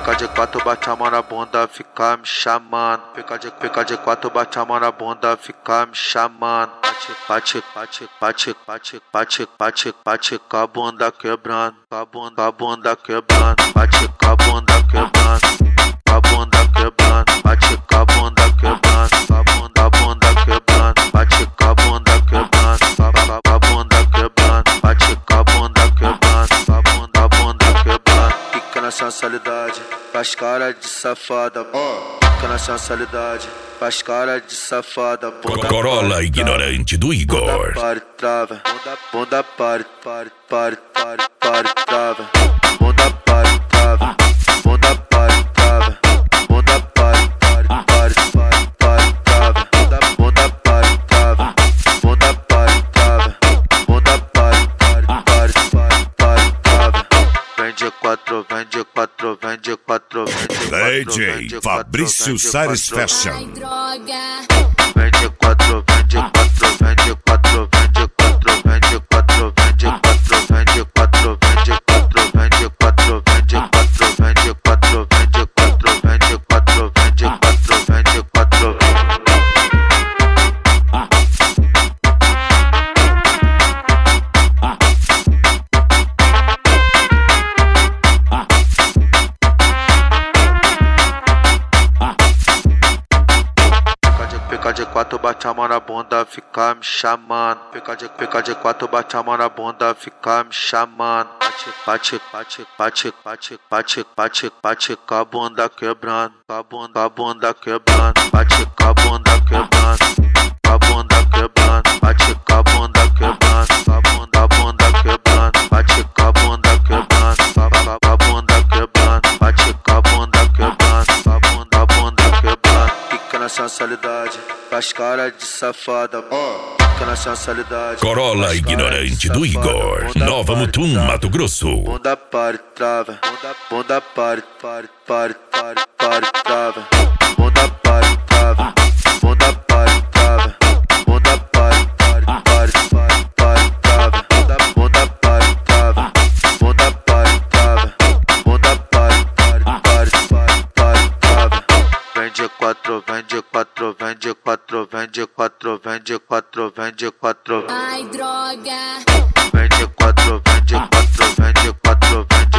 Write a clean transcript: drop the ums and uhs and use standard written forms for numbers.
Fica de quatro, bate a mão na bunda, fica me chamando. Fica de quatro, bate a mão na bunda, fica me chamando. Bate, bate, bate, bate, bate, bate, bate com a bunda quebrando, com a bunda quebrando, bate com a bunda quebrando, com a bunda quebrando, bate com a bunda quebrando, com a bunda quebrando, bate com a bunda quebrando, com a bunda quebrando, bate com a bunda quebrando, com a bunda quebrando. Fica na sensualidade, faz cara de safada, fica na sensualidade, faz cara de safada. Corolla ignorante do Igor. Bunda para trava, bunda para trava, bunda para trava, bunda para trava, bunda para trava, bunda para trava, bunda para trava, bunda para trava. Vende quatro, vende quatro, vende quatro, vende quatro. DJ Fabrício Sares Fashion. Vende quatro, vende quatro, vende quatro, vende quatro, vende quatro, vende quatro, vende quatro, vende quatro, vende quatro, vende quatro, vende quatro, vende quatro, vende quatro, vende quatro, vende quatro. Fica de quatro, bate a mão na bunda, fica me chamando. Fica de quatro, bate a mão na bunda, fica me chamando. Bate, bate, bate, bate, bate, bate, bate com a bunda quebrando, com a bunda quebrando, bate com a bunda quebrando, com a bunda quebrando, bate com a bunda quebrando, com a bunda quebrando, bate com a bunda quebrando, com a bunda quebrando, bate com a bunda quebrando, com a bunda quebrando. Fica na sensualidade, faz cara de safada, fica na sensualidade. Corolla ignorante do Igor. Nova Mutum, Mato Grosso. Bunda para trava, bunda para trava, bunda para trava, bunda para trava, bunda para trava, bunda para trava, bunda para trava, bunda para trava. Vende quatro, vende quatro, vende quatro, vende quatro, vende quatro, vende quatro. Ai, droga. Vende quatro, vende quatro, vende quatro, vende